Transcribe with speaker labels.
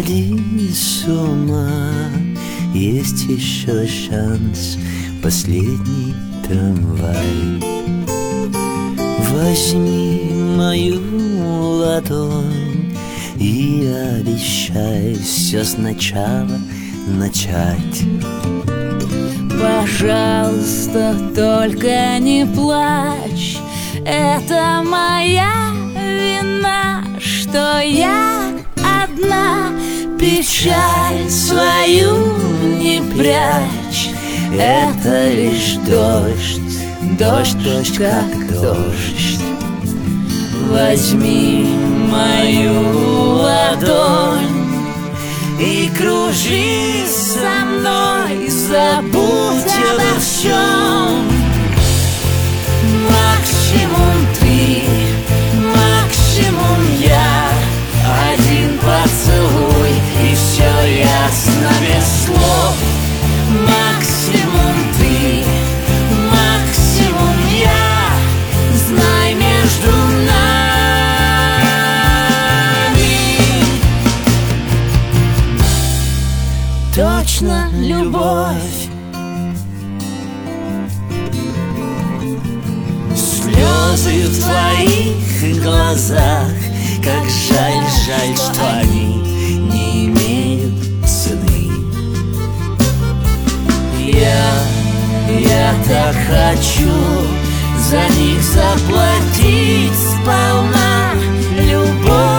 Speaker 1: сходи с ума, есть еще шанс, последний трамвай. Возьми мою ладонь и обещай все сначала начать.
Speaker 2: Пожалуйста, только не плачь, это моя вина, что я одна. Печаль свою не прячь, это лишь дождь, дождь, дождь, как дождь. Возьми мою ладонь и кружись со мной, забудь обо всем. Максимум ты, максимум я, один поцелуй и все ясно без слов. Максимум ты, максимум я, знай между нами точно любовь. Слезы в твоих глазах, как жаль, жаль, что они не имеют цены. Я так хочу за них заплатить сполна. Любовь